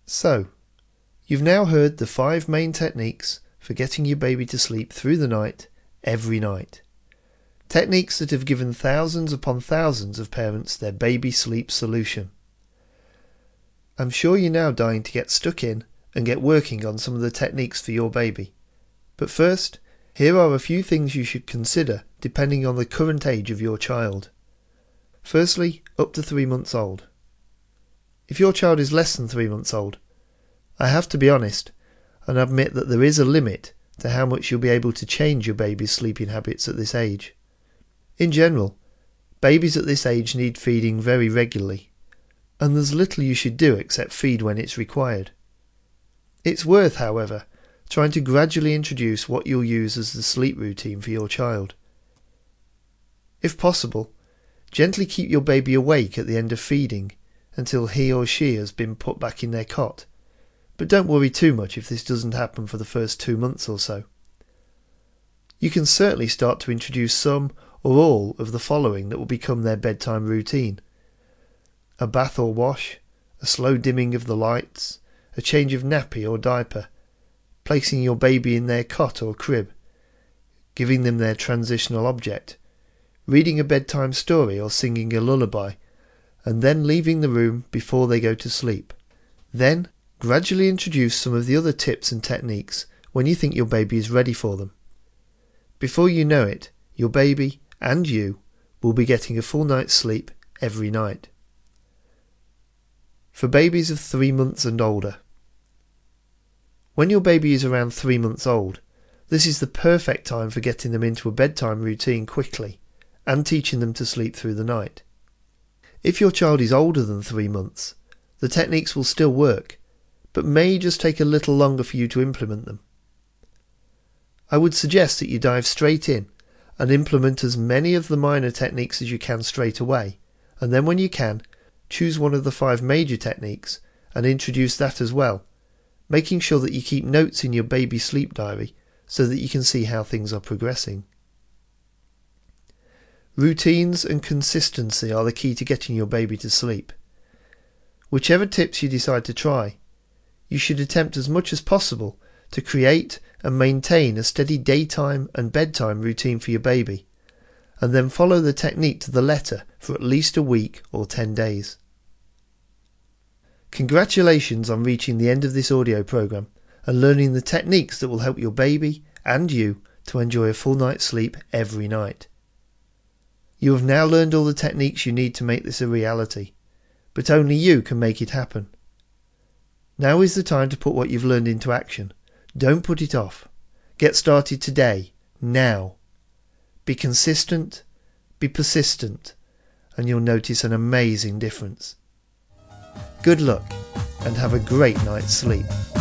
So, you've now heard the 5 main techniques for getting your baby to sleep through the night, every night. Techniques that have given thousands upon thousands of parents their baby sleep solution. I'm sure you're now dying to get stuck in and get working on some of the techniques for your baby. But first, here are a few things you should consider depending on the current age of your child. Firstly, up to 3 months old. If your child is less than 3 months old, I have to be honest and admit that there is a limit to how much you'll be able to change your baby's sleeping habits at this age. In general, babies at this age need feeding very regularly, and there's little you should do except feed when it's required. It's worth, however, trying to gradually introduce what you'll use as the sleep routine for your child. If possible, gently keep your baby awake at the end of feeding until he or she has been put back in their cot, but don't worry too much if this doesn't happen for the first 2 months or so. You can certainly start to introduce some or all of the following that will become their bedtime routine: a bath or wash, a slow dimming of the lights, a change of nappy or diaper, placing your baby in their cot or crib, giving them their transitional object, reading a bedtime story or singing a lullaby, and then leaving the room before they go to sleep. Then, gradually introduce some of the other tips and techniques when you think your baby is ready for them. Before you know it, your baby and you will be getting a full night's sleep every night. For babies of 3 months and older. When your baby is around 3 months old, this is the perfect time for getting them into a bedtime routine quickly and teaching them to sleep through the night. If your child is older than 3 months, the techniques will still work, but may just take a little longer for you to implement them. I would suggest that you dive straight in and implement as many of the minor techniques as you can straight away, and then when you can, choose one of the 5 major techniques and introduce that as well, making sure that you keep notes in your baby sleep diary so that you can see how things are progressing. Routines and consistency are the key to getting your baby to sleep. Whichever tips you decide to try, you should attempt as much as possible to create and maintain a steady daytime and bedtime routine for your baby, and then follow the technique to the letter for at least a week or 10 days. Congratulations on reaching the end of this audio program and learning the techniques that will help your baby and you to enjoy a full night's sleep every night. You have now learned all the techniques you need to make this a reality, but only you can make it happen. Now is the time to put what you've learned into action. Don't put it off. Get started today, now. Be consistent, be persistent, and you'll notice an amazing difference. Good luck, and have a great night's sleep.